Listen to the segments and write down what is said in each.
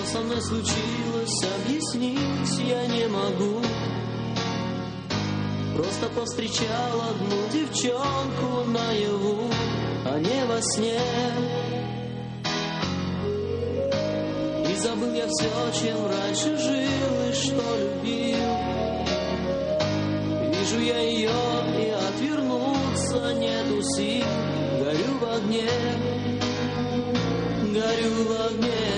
со мной случилось, объяснить я не могу. Просто повстречал одну девчонку наяву, а не во сне. И забыл я все, чем раньше жил и что любил. Вижу я ее, и отвернуться нету сил. Горю в огне, горю в огне.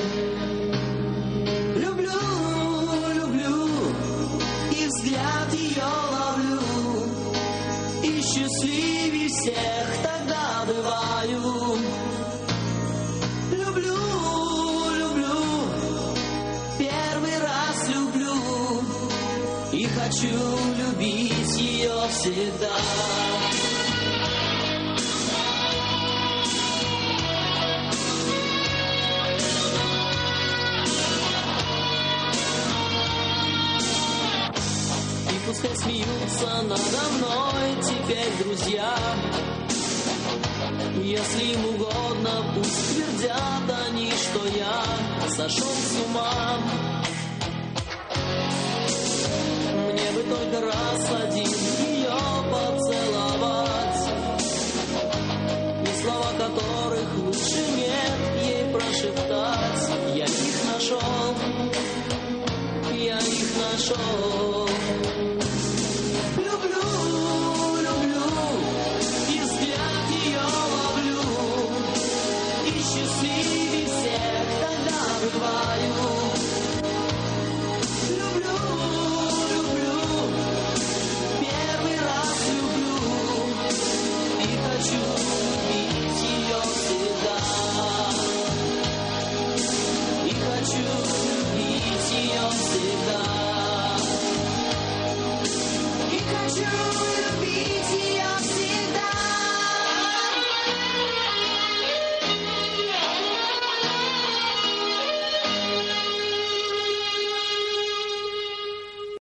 Люблю, люблю, и взгляд ее ловлю. И счастливей всех тогда бываю. Люблю, люблю, первый раз люблю. И хочу любить ее всегда. Пускай смеются надо мной теперь друзья. Если им угодно, пусть твердят они, что я сошел с ума. Мне бы только раз один